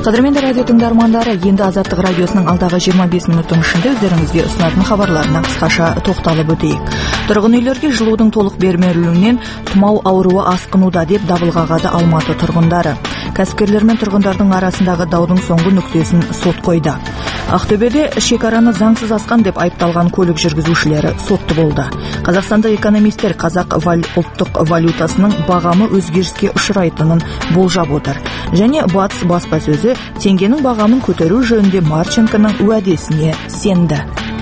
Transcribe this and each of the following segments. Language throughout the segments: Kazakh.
Қадірменді радио тыңдармандары, енді Азаттық радиосының алдағы 25 минуттың ішінде өздеріңізге ұсынатын хабарларына қысқаша тоқталып өтейік. Тұрғын үйлерге жылудың толық бермеуінен тұмау ауруы асқынуда деп дабыл қағады Алматы тұрғындары. Кәсіпкерлер мен тұрғындардың арасындағы даудың соңғы нүктесін сот қойды. Ақтөбеде шекараны заңсыз асқан деп айыпталған көлік жүргізушілері сотты болды. Қазақстандық экономистер қазақ ұлттық валютасының бағамы өзгеріске ұшырайтынын болжап отыр. Және батыс баспасөзі теңгенің бағамын көтеру жөнінде Марченконың уәдесіне сенді.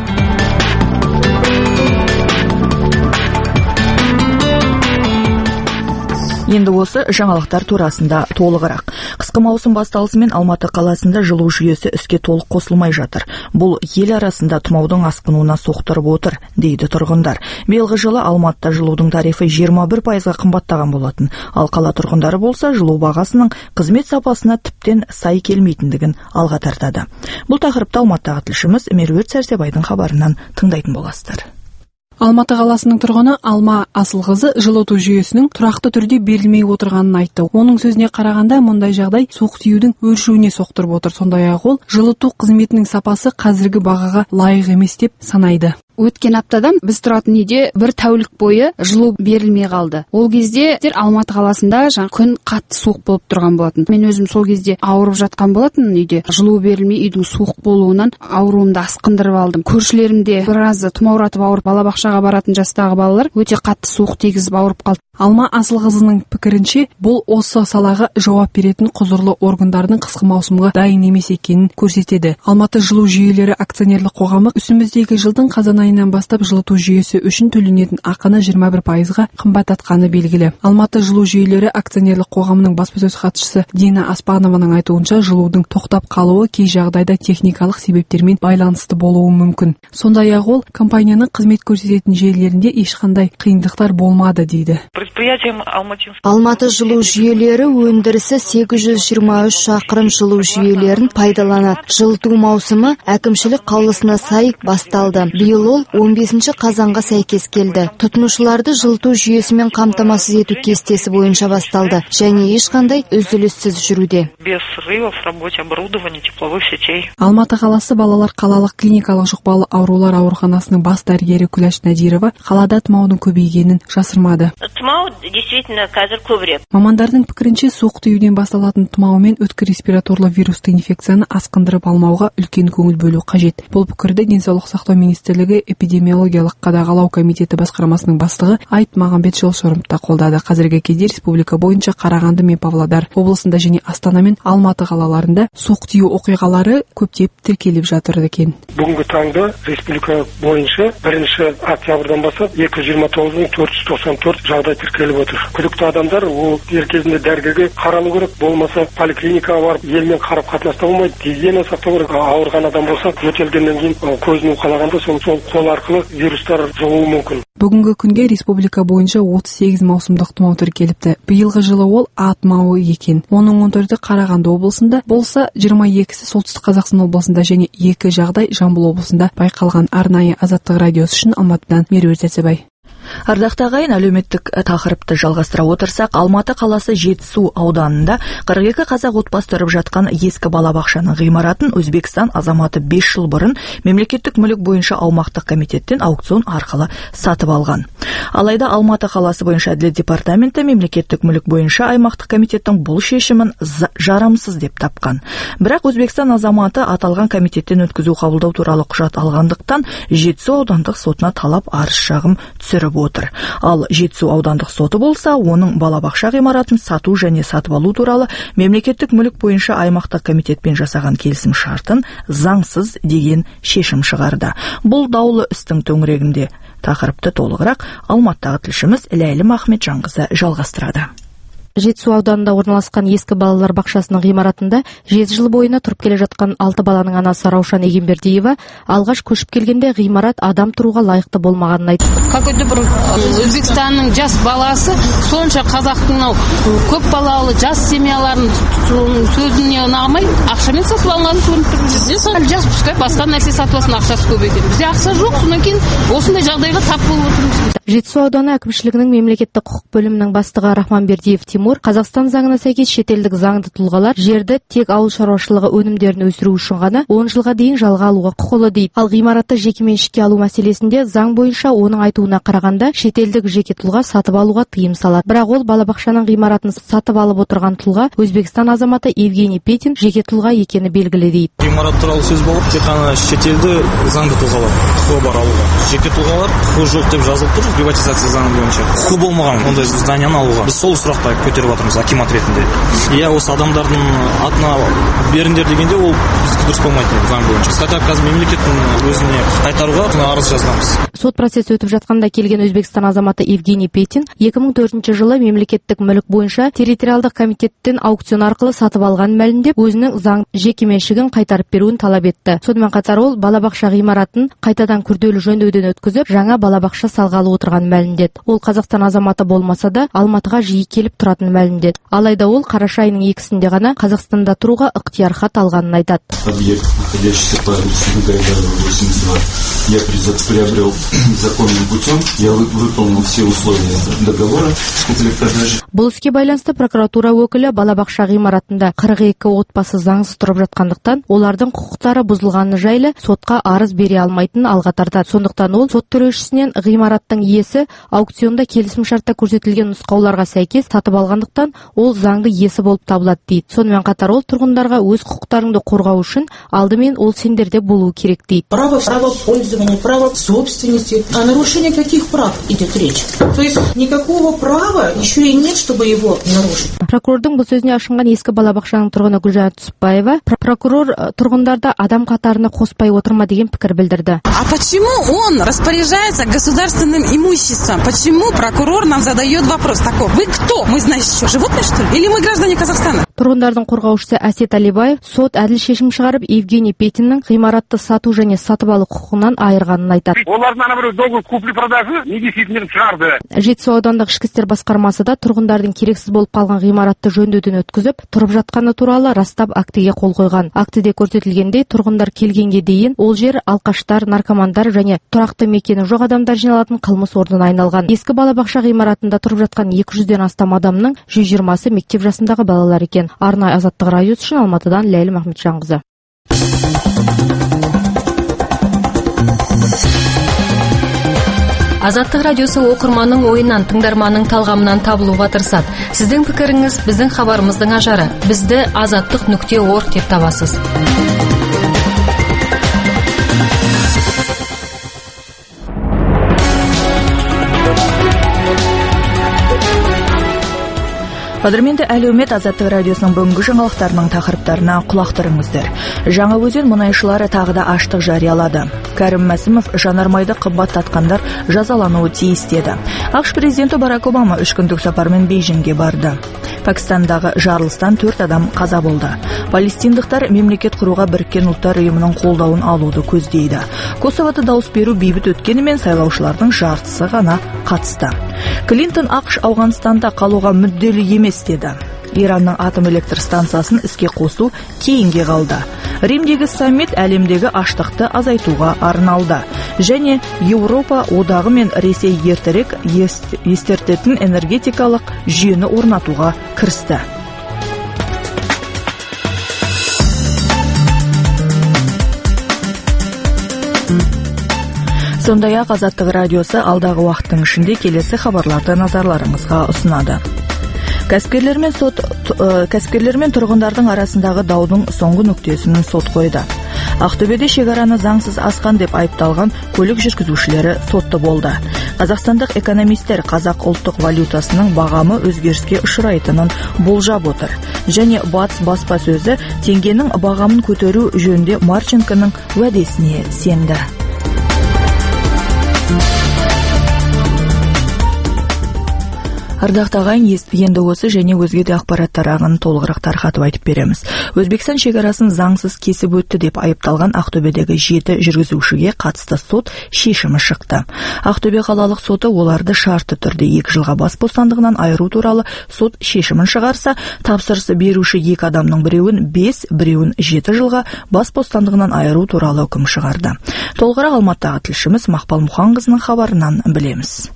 Енді осы жаңалықтар турасында толығырақ. Қысқы маусым басталысымен Алматы қаласында жылу жүйесі іске толық қосылмай жатыр. Бұл ел арасында тұмаудың асқынуына соқтырып отыр, дейді тұрғындар. Биылғы жылы Алматыда жылудың тарифі 21%-ға қымбаттаған болатын. Ал қала тұрғындары болса, жылу бағасының қызмет сапасына тіптен сай келмейтіндігін алға тартады. Бұл тақырыпта Алматыдағы тілшіміз Меруерт Сәрсебайдың хабарынан тыңдайтын боласыздар. Алматы қаласының тұрғыны Алма Асылқызы жылыту жүйесінің тұрақты түрде берілмей отырғанын айтты. Оның сөзіне қарағанда, мұндай жағдай суық тиюдің өршуіне соқтырып отыр. Сондай-ақ ол жылыту қызметінің сапасы қазіргі бағаға лайық емес деп санайды. Өткен аптадан біз тұратын үйде бір тәулік бойы жылу берілмей қалды. Ол кезде Алматы қаласында күн қатты суық болып тұрған болатын. Мен өзім сол кезде ауырып жатқан болатын үйде. Жылу берілмей үйдің суық болуынан ауруымды асқындырып алдым. Көршілерімде біраз тұмауратып ауырып балабақшаға баратын жастағы балалар өте қатты суық тигізіп ауырып қалды. Алма Асылқызының пікірінше, бұл осы салаға жауап беретін құзырлы органдардың қысқы маусымға дайын емес екенін көрсетеді. Алматы жылу жүйелері акционерлік қоғамы үстіміздегі жылдың қазан айынан бастап жылыту жүйесі үшін төленетін ақыны 21%-ға қымбаттатқаны белгілі. Алматы жылу жүйелері акционерлік қоғамының баспасөз хатшысы Дина Аспанованың айтуынша, жылудың тоқтап қалуы кей жағдайда техникалық себептермен байланысты болуы мүмкін. Сондай-ақ ол компанияның қызмет көрсететін желілерінде ешқандай қиындықтар болмады дейді. Алматы жылу жүйелері өндірісі 823 шақырым жылу жүйелерін пайдаланады. Жылыту маусымы әкімшілік қаулысына сай басталды. Биыл ол 15 қазанға сәйкес келді. Тұтынушыларды жылыту жүйесімен қамтамасыз ету кестесі бойынша басталды және ешқандай үзіліссіз жүруде. Алматы қаласы балалар қалалық клиникалық жұқпалы аурулар ауруханасының бас дәрігері Күләш Надирова қалада тұмаудың көбейгенін жасырмады. Действительно қазір көбірек. Мамандардың пікірінше, суық тиюден басталатын тұмау мен өткір респираторлы вирусты инфекцияны асқындырып алмауға үлкен көңіл бөлу қажет. Бұл пікірді денсаулық сақтау министрлігі эпидемиологиялық қадағалау комитеті басқармасының бастығы Айтмағамбет Жолшорымовта қолдады. Қазіргі кезде республика бойынша Қарағанды мен Павлодар облысында және Астана мен Алматы қалаларында суық тию оқиғалары көптеп тіркеліп жатыр екен. Бүгінгі таңда республика бойынша 1 октябрьдан бастап 229.494 жағдай тіркеліп отыр. Күдікті адамдар ол дер кезінде дәрігерге қаралу керек, болмаса поликлиникаға барып елмен қарап қатынаста болмайды. Гигиена сақтау керек. Ауырған адам болса, өтелгеннен кейін көзін уқалағанда сол қол арқылы вирустар жұғуы мүмкін. Бүгінгі күнге республика бойынша 38 маусымдық тұмау тіркеліпті. Биылғы жылы ол А тұмауы екен. Оның 14-і Қарағанды облысында болса, 22-сі Солтүстік Қазақстан облысында және 2 жағдай Жамбыл облысында байқалған. Арнайы Азаттық радиосы үшін Алматыдан Меруерт Сәрсебай. Ардақты ағайын, әлеуметтік тақырыпты жалғастыра отырсақ, Алматы қаласы Жетісу ауданында 42 қазақ отбасы тұрып жатқан ескі балабақшаның ғимаратын Өзбекстан азаматы 5 жыл бұрын мемлекеттік мүлік бойынша аумақтық комитеттен аукцион арқылы сатып алған. Алайда Алматы қаласы бойынша әділет департаменті мемлекеттік мүлік бойынша аймақтық комитеттің бұл шешімін жарамсыз деп тапқан. Бірақ Өзбекстан азаматы аталған комитеттен өткізу қабылдау туралы құжат алғандықтан Жетісу аудандық сотына талап арыз шағым түсіріп отыр. Ал Жетісу аудандық соты болса, оның балабақша ғимаратын сату және сатып алу туралы мемлекеттік мүлік бойынша аймақтық комитетпен жасаған келісім шартын заңсыз деген шешім шығарды. Бұл даулы істің төңірегінде тақырыпты толығырақ Алматыдағы тілшіміз Ләйлім Ахметжанқызы жалғастырады. Жетісу ауданында орналасқан ескі балалар бақшасының ғимаратында 7 жыл бойына тұрып келе жатқан 6 баланың анасы Раушан Егенбердиева алғаш көшіп келгенде ғимарат адам тұруға лайықты болмағанын айтты. Какой-то бір Өзбекстанның жас баласы сонша қазақтың көп балалы жас семьяларын сөзіне ұнамай ақшамен сатып алғанын көрініп тұр. Бізде жас пускай басқа нәрсе сатып алсын, ақшасы көп екен. Бізде ақша жоқ, содан кейін осындай жағдайға тап болып отырмыз. Жетісу ауданы әкімшілігінің мемлекеттік құқық бөлімінің бастығы Рахманбердиев Тимур Тимур, Қазақстан заңына сәйкес шетелдік заңды тұлғалар жерді тек ауыл шаруашылығы өнімдерін өсіру үшін ғана 10 жылға дейін жалға алуға құқылы дейді. Ал ғимаратты жекеменшікке алу мәселесінде заң бойынша оның айтуына қарағанда шетелдік жеке тұлға сатып алуға тыйым салады. Бірақ ол балабақшаның ғимаратын сатып алып отырған тұлға Өзбекстан азаматы Евгений Петин жеке тұлға екені белгілі дейді. Ғимарат туралы сөз болып, тек қана шетелді заңды тұлғалар құқығы бар алуға. Жеке тұлғалар құқығы жоқ деп жазылып тұр приватизация заңы бойынша. Құқығы болмаған ондай зданияны алуға. Біз сол сұрақты көтеріп жатырмыз акимат ретінде. Иә, осы адамдардың атына беріңдер дегенде ол бізге дұрыс болмайды заң бойынша. Сәтап қазір мемлекеттің өзіне қайтаруға арыз жазамыз. Сот процесі өтіп жатқанда келген Өзбекстан азаматы Евгений Петин 2004 жылы мемлекеттік мүлік бойынша территориалдық комитеттен аукцион арқылы сатып алған мәлімдеп, өзінің заң жекеменшігін қайтарып беруін талап етті. Сонымен қатар ол балабақша ғимаратын қайтадан күрделі жөндеуден өткізіп, жаңа балабақша салғалы отырған мәлімдеді. Ол Қазақстан азаматы болмаса да Алматыға жиі келіп тұратын мәлімдеді. Алайда ол қараша айының 2-сінде ғана Қазақстанда тұруға ықтияр хат алғанын айтады. Объект, находящийся по адресу Гайдарова 82, я приобрел законным путем, я выполнил все условия договора купли-продажи. Бұл іске байланысты прокуратура өкілі балабақша ғимаратында 42 отбасы заңсыз тұрып жатқандықтан, олардың құқықтары бұзылғаны жайлы сотқа арыз бере алмайтынын алға тартады. Сондықтан ол сот төрешісінен ғимараттың иесі аукционда келісімшартта көрсетілген нұсқауларға сәйкес сатып алғандықтан, ол заңды иесі болып табылады дейді. Сонымен қатар ол тұрғындарға өз құқықтарыңды қорғау үшін алдымен ол сендерде болуы керек дейді. Право пользования, право собственности. О нарушении каких прав идет речь? То есть никакого права еще и нет, чтобы его нарушить. Прокурордың бұл сөзіне ашынған ескі балабақшаның тұрғыны Гүлжан Түсіпбаева, прокурор тұрғындарды адам қатарына қоспай отырма деген пікір білдірді. А почему он распоряжается государственным имуществом? Почему прокурор нам задает вопрос такой? Вы кто? Мы, значит, что, животные, что ли? Или мы граждане Казахстана? Тұрғындардың қорғаушысы Әсет Алибаев сот әділ шешім шығарып, Евгений Петиннің ғимаратты сату және сатып алу құқығынан айырғанын айтады. Олардың ана бір договор купли-продажи недействительный шығарды. Жетісу аудандық ішкі істер басқармасы да тұрғындардың керексіз болып қалған ғимаратты жөндеуден өткізіп, тұрып жатқаны туралы растап актіге қол қойған. Актіде көрсетілгендей, тұрғындар келгенге дейін ол жер алқаштар, наркомандар және тұрақты мекені жоқ адамдар жиналатын қылмыс орнына айналған. Ескі балабақша ғимаратында тұрып жатқан 200-ден астам адамның 120-сы мектеп жасындағы балалар екен. Арнай Азаттық радиосы үшін Алматыдан Ләйлім Ахметжанқызы. Азаттық радиосы оқырманның ойынан, тыңдарманның талғамынан табылуға тырысады. Сіздің пікіріңіз біздің хабарымыздың ажары. Бізді azаттық.org деп табасыз. Қадірменді әлеумет Азаттық радиосының бүгінгі жаңалықтарының тақырыптарына құлақ түріңіздер. Жаңаөзен мұнайшылары тағы да аштық жариялады. Кәрім Мәсімов жанармайды қымбаттатқандар жазалануы тиіс деді. ақш президенті Барак Обама 3 күндік сапармен Бейжіңге барды. Пакистандағы жарылыстан 4 адам қаза болды. Палестиндықтар мемлекет құруға Біріккен ұлттар ұйымының қолдауын алуды көздейді. Косовода дауыс беру бейбіт өткенімен сайлаушылардың жартысы ғана қатысты. Клинтон ақш Ауғанстанда қалуға мүдделі емес деді. Иранның атом электр станциясын іске қосу кейінге қалды. Римдегі саммит әлемдегі аштықты азайтуға арналды. Және Еуропа одағы мен Ресей ертерек естертетін энергетикалық жүйені орнатуға кірісті. Сондай-ақ Азаттық радиосы алдағы уақыттың ішінде келесі хабарларды назарларыңызға ұсынады. Кәсіпкерлер мен тұрғындардың арасындағы даудың соңғы нүктесін сот қойды. Ақтөбеде шекараны заңсыз асқан деп айыпталған көлік жүргізушілері сотты болды. Қазақстандық экономистер қазақ ұлттық валютасының бағамы өзгеріске ұшырайтынын болжап отыр. Және батыс баспасөзі теңгенің бағамын көтеру жөнінде Марченконың уәдесіне сенді. Ардақты ағайын, енді осы және өзге де ақпараттар ағын толығырақ тарқатып айтып береміз. Өзбекстан шекарасын заңсыз кесіп өтті деп айыпталған Ақтөбедегі 7 жүргізушіге қатысты сот шешімі шықты. Ақтөбе қалалық соты оларды шартты түрде 2 жылға бас бостандығынан айыру туралы сот шешімін шығарса, тапсырысы беруші 2 адамның біреуін 5, біреуін 7 жылға бас бостандығынан айыру туралы үкім шығарды. Толығырақ Алматыдағы тілшіміз Мақпал Мұханқызының хабарынан білеміз.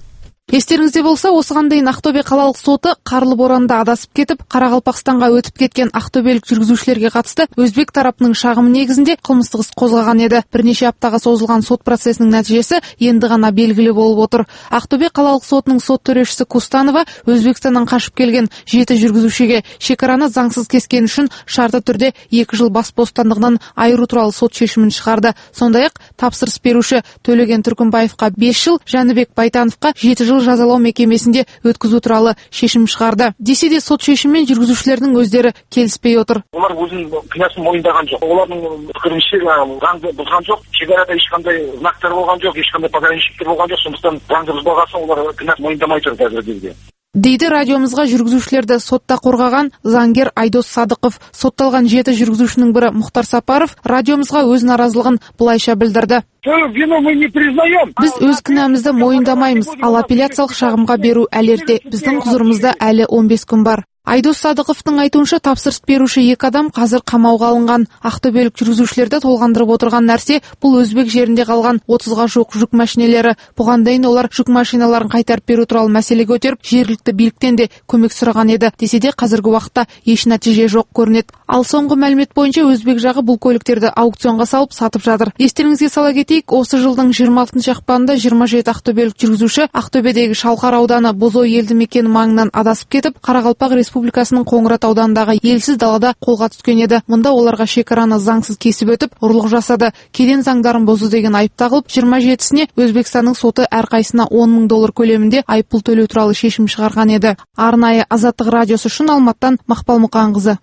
Естеріңізде болса, осыған дейін Ақтөбе қалалық соты қарлы боранда адасып кетіп, Қарақалпақстанға өтіп кеткен ақтөбелік жүргізушілерге қатысты өзбек тарапының шағымы негізінде қылмыстық іс қозғаған еді. Бірнеше аптаға созылған сот процесінің нәтижесі енді ғана белгілі болып отыр. Ақтөбе қалалық сотының сот төрешісі Кустанова Өзбекстаннан қашып келген 7 жүргізушіге шекараны заңсыз кескен үшін шартты түрде 2 жыл бас бостандығынан айыру туралы сот шешімін шығарды. Сондай-ақ тапсырыс беруші Төлеген Түркінбаевқа 5 жыл, Жәнібек Байтановқа 7 жыл жазалау мекемесінде өткізу туралы шешім шығарды. Десе де сот шешімімен жүргізушілердің өздері келіспей отыр. Олар өзінің кінәсін мойындаған жоқ. Олардың пікірінше заңды бұзған жоқ. Шекарада ешқандай знактар болған жоқ, ешқандай пограничниктер болған жоқ. Сондықтан заңды бұзбаған соң олар кінәсін мойындамай тұр қазіргі кезде. Дейді радиомызға жүргізушілерді сотта қорғаған заңгер Айдос Садықов. Сотталған 7 жүргізушінің бірі Мұхтар Сапаров радиомызға өз наразылығын былайша білдірді. Біз өз кінәмізді мойындамаймыз, ал апелляциялық шағымға беру әлі ерте. Біздің құзырымызда әлі 15 күн бар. Айдос Садықовтың айтуынша тапсырыс беруші 2 адам қазір қамауға алынған. Ақтөбелік жүргізушілерді толғандырып отырған нәрсе бұл өзбек жерінде қалған 30-ға жуық жүк машинелері. Бұған дейін олар жүк машиналарын қайтарып беру туралы мәселе көтеріп, жергілікті биліктен де көмек сұраған еді. Десе де қазіргі уақытта еш нәтиже жоқ көрінеді. Ал соңғы мәлімет бойынша өзбек жағы бұл көліктерді аукционға салып сатып жатыр. Естеріңізге сала кетейік, осы жылдың 26 ақпанында 27 ақтөбелік жүргізуші Ақтөбедегі Шалқар ауданы Бозой елді мекені маңынан адасып кетіп, Қарақалпақ Республикасының Қоңырат ауданындағы елсіз далада қолға түскен еді. Мұнда оларға шекараны заңсыз кесіп өтіп, ұрлық жасады. Кеден заңдарын бұзу деген айып тағылып, 27-сіне Өзбекстанның соты әрқайсына $10,000 көлемінде айыппұл төлеу туралы шешім шығарған еді. Арнайы Азаттық радиосы үшін Алматтан Мақпал Мұқанқызы.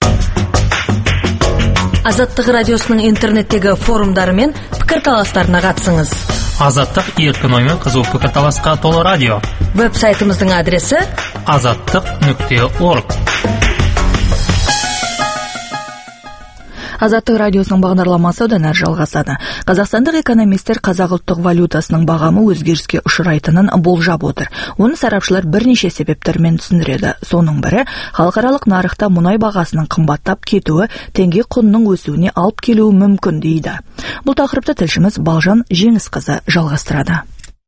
Азаттық радиосының интернеттегі форумдары мен пікірталастарына қатысыңыз. Азаттық еркін оймен қызу пікірталасқа толы радио. Веб-сайтымыздың адресі azаттық.org. Азаттық радиосының бағдарламасы одан әрі жалғасады. Қазақстандық экономистер қазақ ұлттық валютасының бағамы өзгеріске ұшырайтынын болжап отыр. Оны сарапшылар бірнеше себептермен түсіндіреді. Соның бірі халықаралық нарықта мұнай бағасының қымбаттап кетуі теңге құнының өсуіне алып келуі мүмкін дейді. Бұл тақырыпты тілшіміз Балжан Жеңісқызы жалғастырады.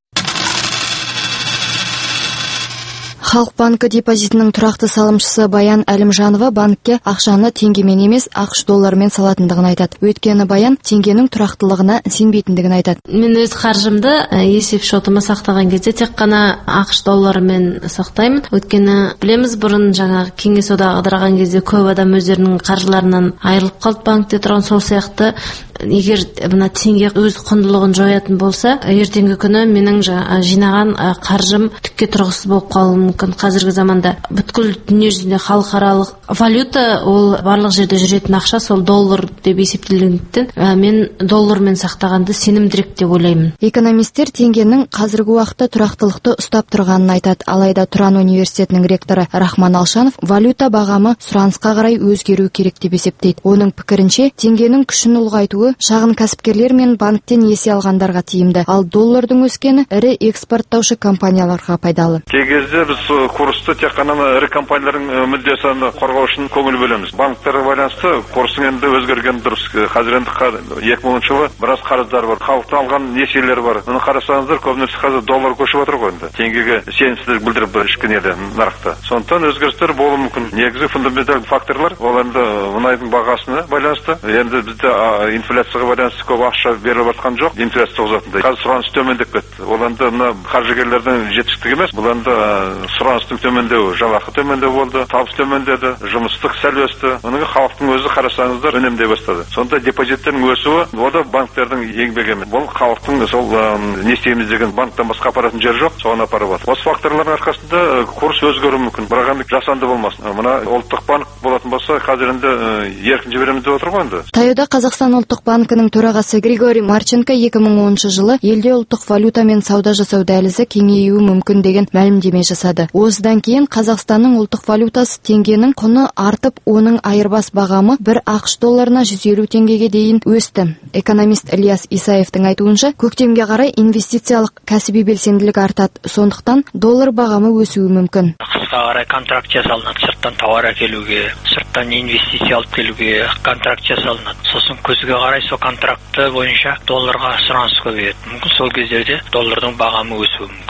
Халық банкі депозитінің тұрақты салымшысы Баян Әлімжанова банкке ақшаны теңгемен емес, ақш долларымен салатындығын айтады. Өйткені Баян теңгенің тұрақтылығына сенбейтіндігін айтады. Мен өз қаржымды есеп шотыма сақтаған кезде тек қана ақш долларымен сақтаймын. Өйткені білеміз, бұрын жаңағы кеңес одағы ыдыраған кезде көп адам өздерінің қаржыларынан айырылып қалды банкте тұрған. Сол сияқты егер мына теңге өз құндылығын жоятын болса, ертеңгі күні менің жинаған қаржым түкке тұрғысыз болып қалуы мүмкін. Қазіргі заманда бүткіл дүниежүзінде халықаралық валюта ол барлық жерде жүретін ақша, сол доллар деп есептелгендіктен мен доллармен сақтағанды сенімдірек деп ойлаймын. Экономистер теңгенің қазіргі уақытта тұрақтылықты ұстап тұрғанын айтады. Алайда Тұран университетінің ректоры Рахман Алшанов валюта бағамы сұранысқа қарай өзгеру керек деп есептейді. Оның пікірінше, теңгенің күшін ұлғайтуы шағын кәсіпкерлер мен банктен несие алғандарға тиімді, ал доллардың өскені ірі экспорттаушы компанияларға пайдалы. Кей кезде біз курсты тек қана ірі компаниялардың мүддесін қорғау үшін көңіл бөлеміз. Банктерге байланысты курстың енді өзгерген дұрыс. Қазір енді 2010 жылы біраз қарыздар бар, халықтан алған несиелер бар. Оны қарасаңыздар, көбінесе қазір доллар көшіп отыр ғой енді. Теңгеге сенімсіздік білдіріп ішкен еді нарықта. Сондықтан өзгерістер болуы мүмкін. Негізгі фундаменталды факторлар ол енді мұнайдың бағасына байланысты. Енді бізде инфляцияға байланысты көп ақша беріліп жатқан жоқ, инфляция туғызатындай. Қазір сұраныс төмендеп кетті. Ол енді мына қаржыгерлердің жетістігі емес, бұл енді сұраныстың төмендеуі, жалақы төмендеу болды, табыс төмендеді, жұмыстық сәл өсті. Оның халықтың өзі қарасаңыздар үнемдей бастады. Сонда депозиттердің өсуі, ол да банктердің еңбегі емес. Бұл халықтың сол не істейміз деген банктан басқа апаратын жер жоқ, соған апарып жатыр. Осы факторлардың арқасында курс өзгеруі мүмкін, бірақ енді жасанды болмасын. Мына ұлттық банк болатын болса, қазір енді еркін жібереміз деп отыр ғой енді. Таяуда Қазақстан ұлттық банкінің төрағасы Григорий Марченко 2010 жылы елде ұлттық валютамен сауда жасау дәлізі кеңеюі мүмкін деген мәлімдеме жасады. Осыдан кейін Қазақстанның ұлттық валютасы теңгенің құны артып, оның айырбас бағамы бір ақш долларына 150 теңгеге дейін өсті. Экономист Ильяс Исаевтың айтуынша, көктемге қарай инвестициялық кәсіби белсенділік артады, сондықтан доллар бағамы өсуі мүмкін. Қысқа қарай контракт жасалынады, сырттан тауар әкелуге, сырттан инвестиция алып келуге контракт жасалынады. Сосын көзге қарай сол контракты бойынша долларға сұраныс көбейеді. Мүмкін сол кездерде доллардың бағамы өсуі мүмкін.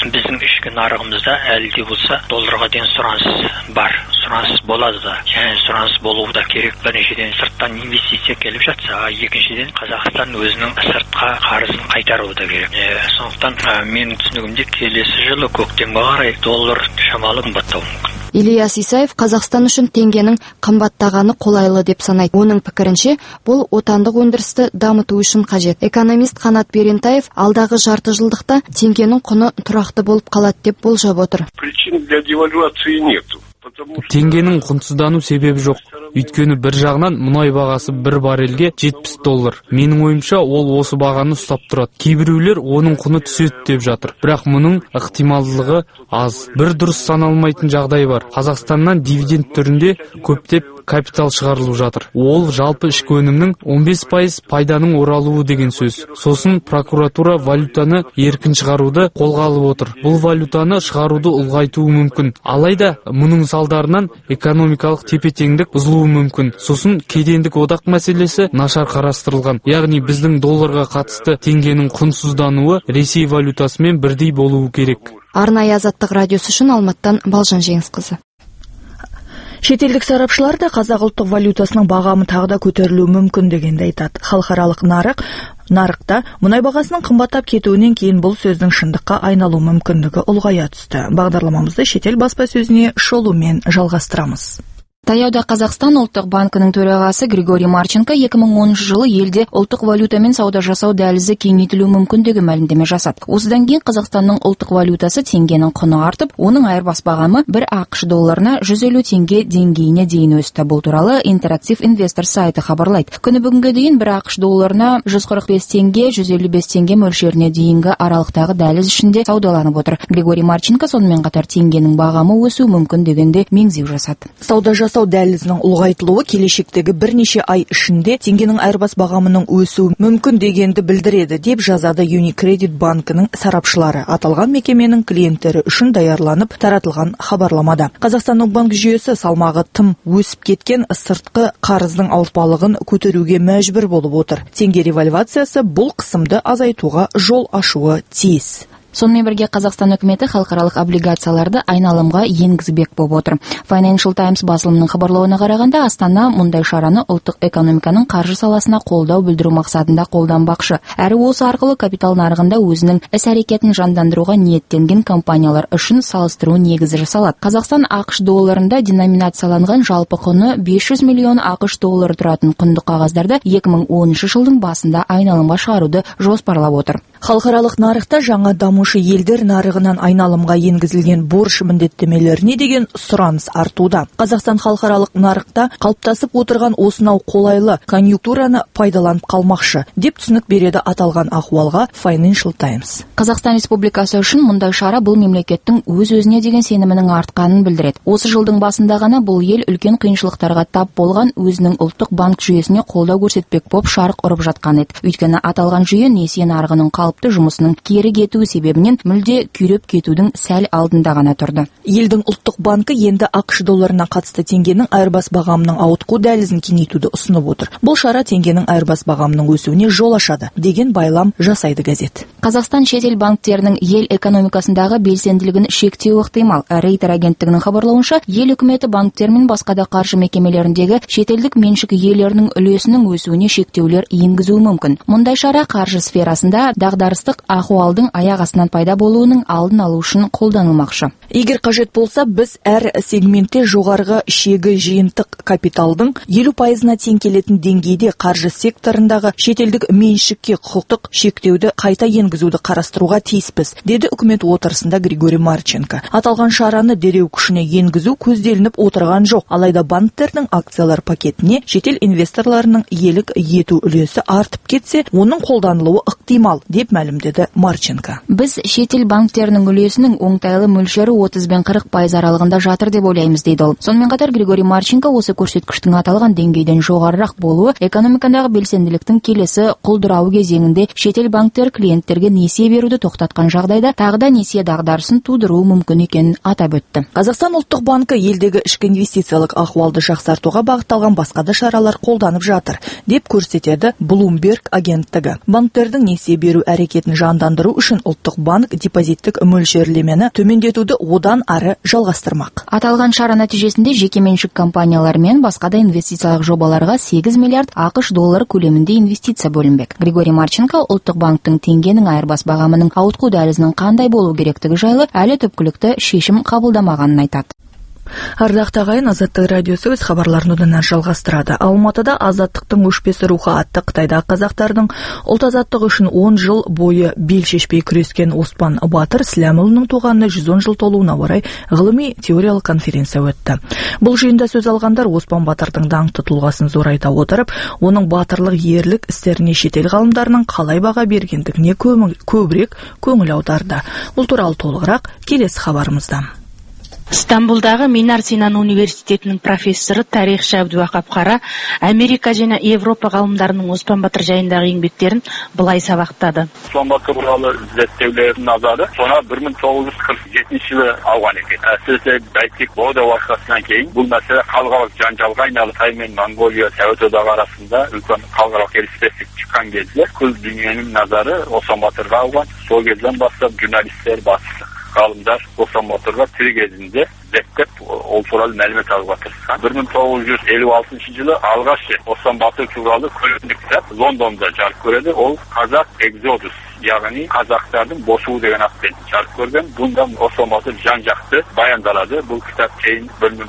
біздің ішкі нарығымызда әлі де болса долларға деген сұраныс бар. Сұраныс болады да. Және сұраныс болуы да керек. Біріншіден сырттан инвестиция келіп жатса, екіншіден Қазақстан өзінің сыртқа қарызын қайтаруы да керек. Сондықтан менің түсінігімде келесі жылы көктемге қарай доллар шамалы қымбаттауы мүмкін. Ильяс Исаев Қазақстан үшін теңгенің қымбаттағаны қолайлы деп санайды. Оның пікірінше, бұл отандық өндірісті дамыту үшін қажет. Экономист Қанат Берентаев алдағы жарты жылдықта теңгенің құны тұрақты болып қалады деп болжап отыр. Причин для девальвации нету. Теңгенің құнсыздану себебі жоқ. Өйткені бір жағынан мұнай бағасы бір баррельге $70. Менің ойымша ол осы бағаны ұстап тұрады. Кейбіреулер оның құны түседі деп жатыр. Бірақ мұның ықтималдылығы аз. Бір дұрыс саналмайтын жағдай бар. Қазақстаннан дивиденд түрінде көптеп капитал шығарылып жатыр. Ол жалпы ішкі өнімнің 15% пайданың оралуы деген сөз. Сосын прокуратура валютаны еркін шығаруды қолға алып отыр. Бұл валютаны шығаруды ұлғайтуы мүмкін. Алайда мұның салдарынан экономикалық тепе-теңдік бұзылуы мүмкін. Сосын кедендік одақ мәселесі нашар қарастырылған. Яғни біздің долларға қатысты теңгенің құнсыздануы Ресей валютасымен бірдей болуы керек. Арнайы Азаттық радиосы үшін Алматтан Балжан Жеңісқызы. Шетелдік сарапшылар да қазақ ұлттық валютасының бағамы тағы да көтерілуі мүмкін дегенді айтады. Халықаралық нарықта мұнай бағасының қымбаттап кетуінен кейін бұл сөздің шындыққа айналу мүмкіндігі ұлғая түсті. Бағдарламамызды шетел баспасөзіне шолумен жалғастырамыз. Таяуда Қазақстан ұлттық банкінің төрағасы Григорий Марченко 2010 жылы елде ұлттық валютамен сауда жасау дәлізі кеңейтілу мүмкіндігі мәлімдеме жасады. Осыдан кейін Қазақстанның ұлттық валютасы теңгенің құны артып, оның айырбас бағамы 1 ақш долларына 150 теңге деңгейіне дейін өсті. Бұл туралы Interactive Investor сайты хабарлайды. Күні бүгінге дейін 1 ақш долларына 145 теңге, 155 теңге мөлшеріне дейінгі аралықтағы дәліз ішінде саудаланып отыр. Григорий Марченко сонымен қатар теңгенің бағамы өсуі мүмкін дегенде меңзеу жасады. Сауда дәлізінің ұлғайтылуы келешектегі бірнеше ай ішінде теңгенің айырбас бағамының өсуі мүмкін дегенді білдіреді деп жазады Unicredit банкінің сарапшылары. Аталған мекеменің клиенттері үшін даярланып таратылған хабарламада. Қазақстанның банк жүйесі салмағы тым өсіп кеткен сыртқы қарыздың ауыртпалығын көтеруге мәжбүр болып отыр. Теңге револьвациясы бұл қысымды азайтуға жол ашуы тиіс. Сонымен бірге Қазақстан үкіметі халықаралық облигацияларды айналымға енгізбек болып отыр. Financial Times басылымының хабарлауына қарағанда, Астана мұндай шараны ұлттық экономиканың қаржы саласына қолдау білдіру мақсатында қолданбақшы. Әрі осы арқылы капитал нарығында өзінің іс-әрекетін жандандыруға ниеттенген компаниялар үшін салыстыру негізі жасалады. Қазақстан ақш долларында деноминацияланған жалпы құны 500 миллион ақш доллары тұратын құнды қағаздарды 2010 жылдың басында айналымға шығаруды жоспарлап отыр. Халықаралық нарықта жаңа дамушы елдер нарығынан айналымға енгізілген борыш міндеттемелеріне деген сұраныс артуда. Қазақстан халықаралық нарықта қалыптасып отырған осынау қолайлы конъюнктураны пайдаланып қалмақшы деп түсінік береді аталған ахуалға Financial Times. Қазақстан Республикасы үшін мұндай шара бұл мемлекеттің өз-өзіне деген сенімінің артқанын білдіреді. Осы жылдың басында ғана бұл ел үлкен қиыншылықтарға тап болған өзінің ұлттық банк жүйесіне қолдау көрсетпек боп шарқ ұрып жатқан еді. Өйткені аталған жүйе несие нарығының жұмысының кері кетуі себебінен мүлде күйреп кетудің сәл алдында ғана тұрды. Елдің ұлттық банкі енді ақш долларына қатысты теңгенің айырбас бағамының ауытқу дәлізін кеңейтуді ұсынып отыр. Бұл шара теңгенің айырбас бағамының өсуіне жол ашады деген байлам жасайды газет. Қазақстан шетел банктерінің ел экономикасындағы белсенділігін шектеу ықтимал. Рейтер агенттігінің хабарлауынша, ел үкіметі банктер мен басқа да қаржы мекемелеріндегі шетелдік меншік иелерінің үлесінің өсуіне шектеулер енгізуі мүмкін. Мұндай шара қаржы сферасында дағдарыстық ахуалдың аяқ астынан пайда болуының алдын алу үшін қолданылмақшы. Егер қажет болса, біз әр сегментте жоғарғы шегі жиынтық капиталдың 50%-на тең келетін деңгейде қаржы секторындағы шетелдік меншікке құқықтық шектеуді қайта енгізуді қарастыруға тиіспіз, деді үкімет отырысында Григорий Марченко. Аталған шараны дереу күшіне енгізу көзделініп отырған жоқ, алайда банктердің акциялар пакетіне шетел инвесторларының иелік ету үлесі артып кетсе, оның қолданылуы ықтимал деп мәлімдеді Марченко. Біз шетел банктерінің үлесінің оңтайлы мөлшері 30-40% аралығында жатыр деп ойлаймыз, дейді ол. Сонымен қатар Григорий Марченко осы көрсеткіштің аталған деңгейден жоғарырақ болуы экономикадағы белсенділіктің келесі құлдырауы кезеңінде шетел банктер клиенттерге несие беруді тоқтатқан жағдайда тағы да несие дағдарысын тудыруы мүмкін екенін атап өтті. Қазақстан ұлттық банкі елдегі ішкі инвестициялық ахуалды жақсартуға бағытталған басқа да шаралар қолданып жатыр деп көрсетеді Bloomberg агенттігі. Банктердің несие беру әрекетін жандандыру үшін ұлттық банк депозиттік мөлшерлемені төмендетуді одан ары жалғастырмақ. Аталған шара нәтижесінде жекеменшік компаниялар мен басқа да инвестициялық жобаларға 8 миллиард ақш доллары көлемінде инвестиция бөлінбек. Григорий Марченко ұлттық банктың теңгенің айырбас бағамының ауытқу дәлізінің қандай болу керектігі жайлы әлі түпкілікті шешім қабылдамағанын айтады. Ардақтағы ағайын, Азаттық радиосы өз хабарларын одан әрі жалғастырады. Алматыда азаттықтың өшпесі рухы атты Қытайдағы қазақтардың ұлт азаттығы үшін 10 жыл бойы бел шешпей күрескен Оспан Батыр Сіләмұлының туғанына 110 жыл толуына орай ғылыми теориялық конференция өтті. Бұл жиында сөз алғандар Оспан Батырдың даңқты тұлғасын зорайта отырып, оның батырлық ерлік істеріне шетел ғалымдарының қалай баға бергендігіне көбірек көңіл аударды. Бұл туралы толығырақ келесі хабарымызда. Стамбулдағы Минар Синан университетінің профессоры тарихшы Әбдуақап Қара Америка және Европа ғалымдарының Оспан Батыр жайындағы еңбектерін былай сабақтады. Оспан Батыр туралы зерттеулердің назары сона 1947 жылы алған екен. Әсіресе Бәйтик Бода вакыйгасынан кейін бұл мәселе халықаралық жанжалға айналып, Қытай мен Монголия Совет одағы арасында үлкен халықаралық келіспестік шыққан кезде күл дүниенің назары Оспан Батырға ауған. Сол кезден бастап журналистер, басшы ғалымдар Оспан Батырға тірі кезінде зерттеп, ол туралы мәлімет алуға тырысқан. 1956 жылы алғаш Оспан Батыр туралы көркемдік кітап Лондонда жарық көреді. Ол Қазақ Экзодус, яғни қазақтардың босуы деген атпен жарық көрген. Бұнда Оспан Батыр жан-жақты баяндалады. Бұл кітап кейін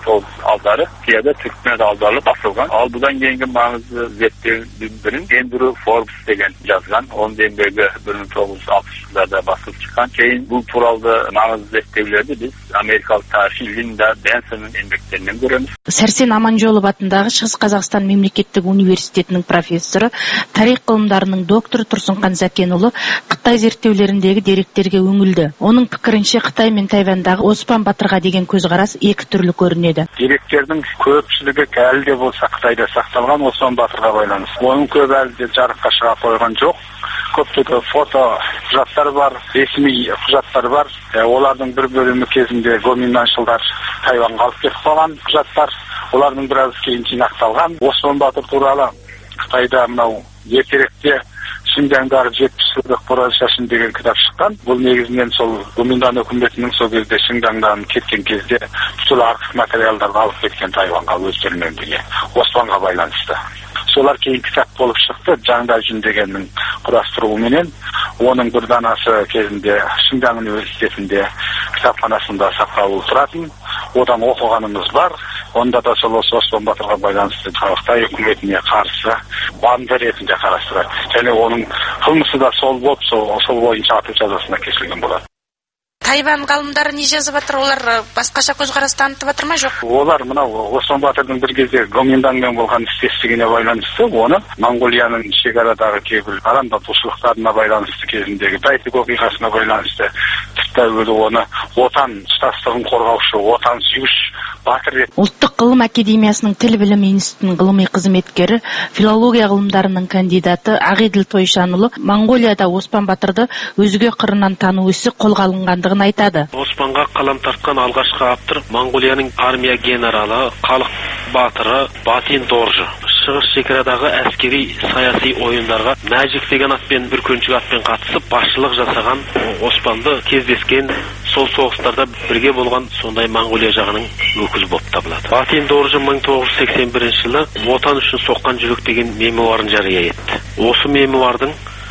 1906 Кияда түркмен аударылып басылған. Ал бұдан кейінгі маңызды зерттеудің бірін Эндрю Форбс деген жазған. Оның еңбегі 1960 жылдарда басылып шыққан. Кейін бұл туралы маңызды зерттеулерді біз америкалық тарихшы Линда Бенсонның еңбектерінен көреміз. Сәрсен Аманжолов атындағы Шығыс Қазақстан мемлекеттік университетінің профессоры, тарих ғылымдарының докторы Тұрсынхан Зәкенұлы Қытай зерттеулеріндегі деректерге үңілді. Оның пікірінше Қытай мен Тайваньдағы Оспан Батырға деген көзқарас екі түрлі көрінеді. Деректердің көпшілігі әлі де болса Қытайда сақталған Оспан Батырға байланысты. Оның көбі әлі де жарыққа шыға қойған жоқ. Көптеген фото құжаттар бар, ресми құжаттар бар. Олардың бір бөлімі кезінде гоминаншылдар Тайваньға алып кетіп қалған құжаттар. Олардың біраз кейін жинақталған. Оспан Батыр туралы Қытайда мынау ертеректе Шинжаңдағы 70 жылдық қораз шашын деген кітап шыққан. Бұл негізінен сол Гоминдан үкіметінің сол кезде Шинжаңдан кеткен кезде бүкіл артық материалдарды алып кеткен Тайваньға өздерімен бірге Оспанға байланысты. Солар кейін кітап болып шықты. Жаңда жүн дегеннің құрастыруыменен оның бір данасы кезінде Шинжаң университетінде кітапханасында сақтаулы тұратын. Одан оқығанымыз бар. Онда да сол Оспан Батырға байланысты Қытай үкіметіне қарсы банда ретінде қарастырады. Және оның қылмысы да сол болып, сол бойынша ату жазасына кесілген болады. Тайвань ғалымдары не жазып жатыр? Олар басқаша көзқарас танытып жатыр ма, жоқ? Олар мынау Оспан Батырдың бір кезде Гоминданмен болған істестігіне байланысты, оны Монголияның шекарадағы кейбір арандатушылықтарына байланысты кезіндегі Бәйтик оқиғасына байланысты тіпті оны отан тұтастығын қорғаушы, отан сүйгіш батыр ретінде. Ұлттық ғылым академиясының тіл білімі институтының ғылыми қызметкері, филология ғылымдарының кандидаты Ағеділ Тойшанұлы Монголияда Оспан Батырды өзге қырынан тану ісі қолға алынғандығын айтады. Оспанға қалам тартқан алғашқы автор Монголияның армия генералы, халық батыры Батин Доржы. Шығыс шекарадағы әскери саяси ойындарға Мәжік деген атпен, бүркеншік атпен қатысып, басшылық жасаған Оспанды кездескен, сол соғыстарда бірге болған сондай Монголия жағының өкілі болып табылады. Батин Доржы 1981 жылы отан үшін соққан жүрек деген мемуарын жария етті. Осы мемуардың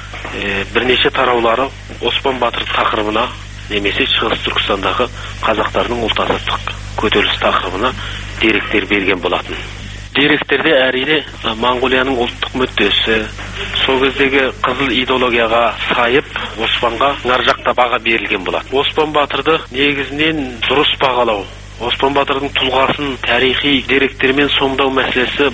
бірнеше тараулары Оспан Батыр тақырыбына немесе Шығыс Түркістандағы қазақтардың ұлт азаттық көтеріліс тақырыбына деректер берген болатын. Деректерде әрине Монголияның ұлттық мүддесі, сол кездегі қызыл идеологияға сайып, Оспанға нар жақта баға берілген болады. Оспан Батырды негізінен дұрыс бағалау, Оспан Батырдың тұлғасын тарихи деректермен сомдау мәселесі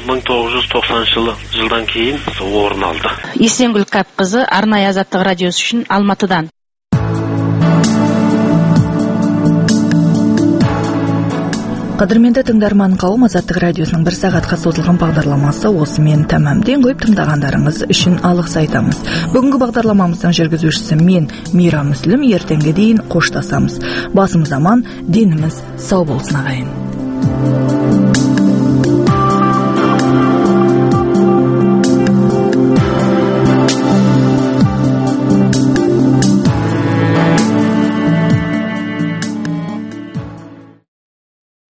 1990 жылдан кейін орын алды. Есенгүл Қапқызы, арнайы Азаттық радиосы үшін Алматыдан. Қадірменді тыңдарман қауым, Азаттық радиосының 1 сағатқа созылған бағдарламасы осымен тәмамден қойып тыңдағандарыңыз үшін алғыс айтамыз. Бүгінгі бағдарламамыздың жүргізушісі мен Мира Мүслім. Ертеңге дейін қоштасамыз. Басымыз аман, деніміз сау болсын ағайын.